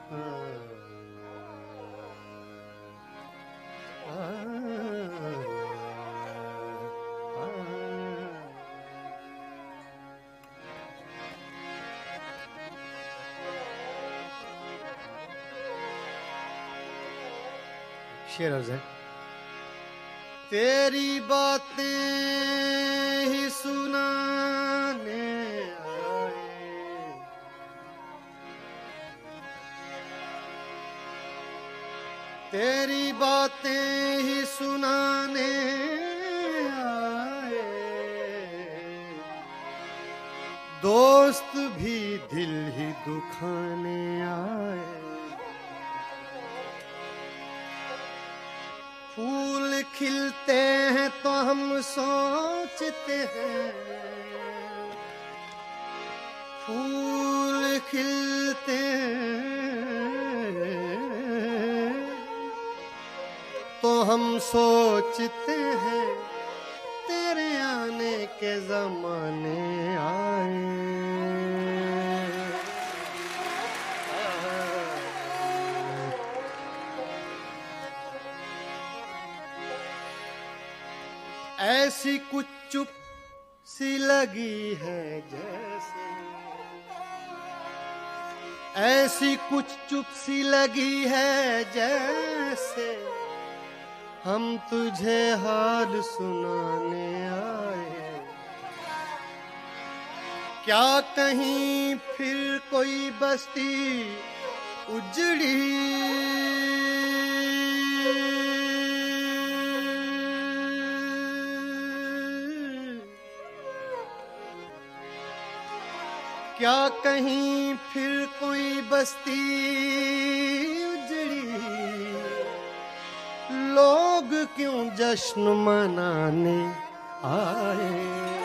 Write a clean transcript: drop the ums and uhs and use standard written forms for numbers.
शेर अर्ज है। तेरी बातें ही सुनाने आए, तेरी बातें ही सुनाने आए, दोस्त भी दिल ही दुखाने आए। फूल खिलते हैं तो हम सोचते हैं, फूल खिलते हैं तो हम सोचते हैं तेरे आने के ज़माने आए। ऐसी कुछ चुप सी लगी है जैसे, ऐसी कुछ चुप सी लगी है जैसे हम तुझे हाल सुनाने आए। क्या कहीं फिर कोई बस्ती उजड़ी, क्या कहीं फिर कोई बस्ती उजड़ी, लोग क्यों जश्न मनाने आए।